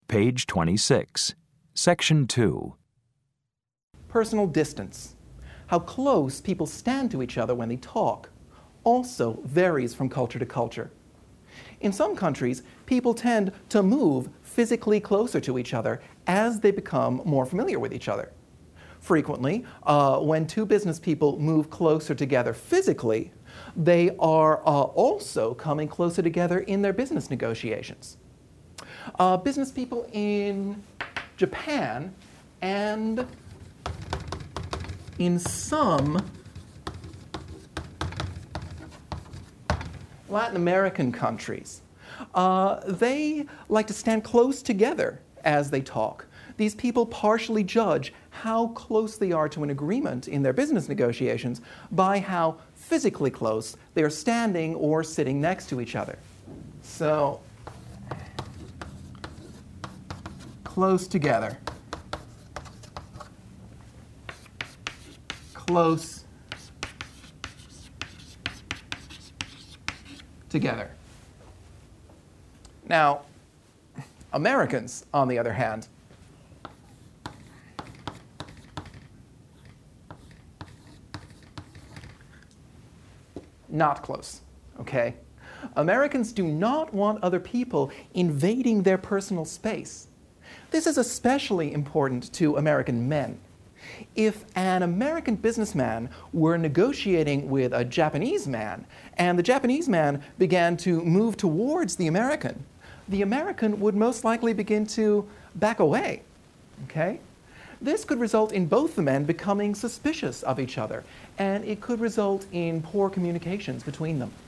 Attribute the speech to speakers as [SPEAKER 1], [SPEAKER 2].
[SPEAKER 1] Page 26, Section 2.
[SPEAKER 2] Personal distance. How close people stand to each other when they talk also varies from culture to culture. In some countries, people tend to move physically closer to each other as they become more familiar with each other. Frequently, when two business people move closer together physically, they are also coming closer together in their business negotiations. Business people in Japan and in some Latin American countries, they like to stand close together as they talk. These people partially judge how close they are to an agreement in their business negotiations by how physically close they are standing or sitting next to each other. So, close together. Close together. Now, Americans, on the other hand, not close, okay? Americans do not want other people invading their personal space. This is especially important to American men. If an American businessman were negotiating with a Japanese man, and the Japanese man began to move towards the American would most likely begin to back away, okay? This could result in both the men becoming suspicious of each other, and it could result in poor communications between them.